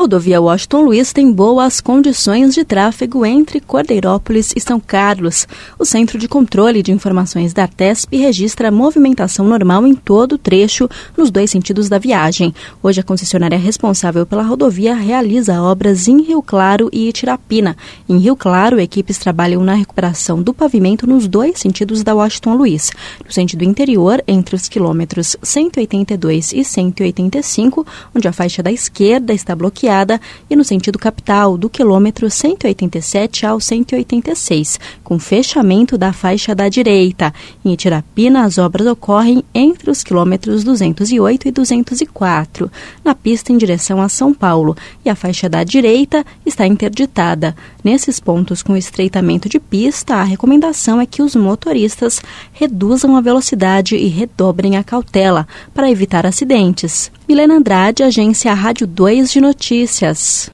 rodovia Washington Luiz tem boas condições de tráfego entre Cordeirópolis e São Carlos. O Centro de Controle de Informações da Artesp registra movimentação normal em todo o trecho, nos dois sentidos da viagem. Hoje, a concessionária responsável pela rodovia realiza obras em Rio Claro e Itirapina. Em Rio Claro, equipes trabalham na recuperação do pavimento nos dois sentidos da Washington Luiz. No sentido interior, entre os quilômetros 182 e 185, onde a faixa da esquerda está bloqueada, e no sentido capital, do quilômetro 187 ao 186, com fechamento da faixa da direita. Em Itirapina, as obras ocorrem entre os quilômetros 208 e 204, na pista em direção a São Paulo, e a faixa da direita está interditada. Nesses pontos com estreitamento de pista, a recomendação é que os motoristas reduzam a velocidade e redobrem a cautela para evitar acidentes. Milena Andrade, agência Rádio 2 de Notícias.